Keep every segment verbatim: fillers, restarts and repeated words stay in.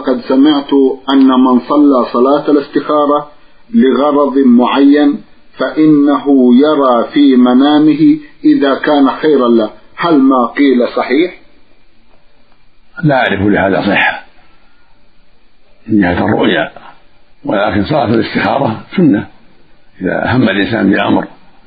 لقد سمعت أن من صلى صلاة الاستخارة لغرض معين فإنه يرى في منامه إذا كان خيرا له، هل ما قيل صحيح؟ لا أعرف لهذا صحة من جهة الرؤيا، ولكن صلاة الاستخارة سنة. إذا هم الإنسان بأمر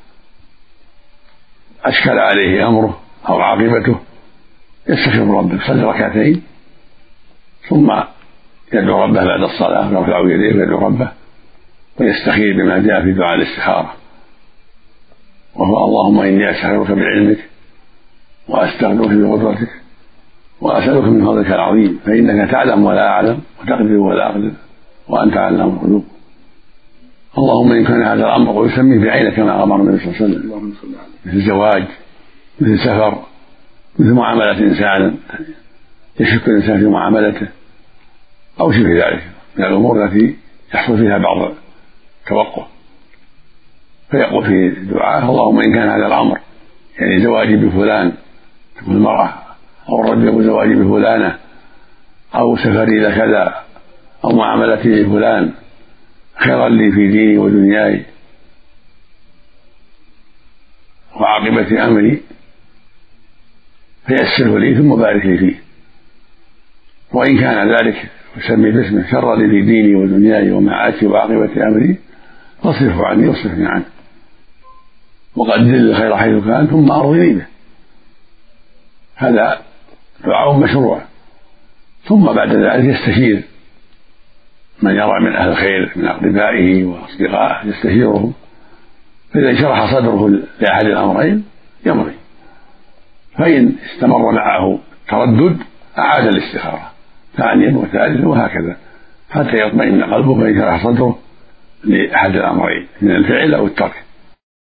أشكل عليه أمره أو عاقبته يستخير ربه، يصلي ركعتين ثم يدعو ربه بعد الصلاة، يرفع يديه ويدعو ربه ويستخير بما جاء في دعاء الاستخارة، وهو اللهم إني أستخيرك بعلمك وأستغفرك بقدرتك وأسألك من فضلك العظيم فإنك تعلم ولا أعلم وتقدر ولا أقدر وأنت علام الغيوب. اللهم إن كان هذا الأمر ويسميه بعينه كما أمر النبي صلى الله عليه وسلم، مثل زواج، مثل سفر، مثل معاملة إنسان يشك الإنسان في معاملته أو شبه ذلك من الأمور التي يحصل فيها بعض التوقف، فيقول في دعاء اللهم إن كان هذا الأمر يعني زواجي بفلان تكون المرأة أو الرجل يقول زواجي بفلانة أو سفري إلى كذا أو معاملتي بفلان خيرا لي في ديني ودنياي وعاقبة أمري فيسره لي ثم بارك لي فيه، وإن كان ذلك يسمي باسمه شر لي في ديني ودنياي ومعاشي وعاقبة أمري فاصرفه عني واصرفني عنه وقدر لي الخير حيث كان ثم أرضني به. هذا دعاء مشروع. ثم بعد ذلك يستشير من يرى من أهل الخير من أقربائه وأصدقائه يستشيرهم، فإذا شرح صدره لأحد الأمرين يمضي، فإن استمر معه تردد أعاد الاستخارة ثانيا وثالثا وهكذا حتى يطمئن قلبه فإن شرح صدره لأحد الأمرين من الفعل أو الترك.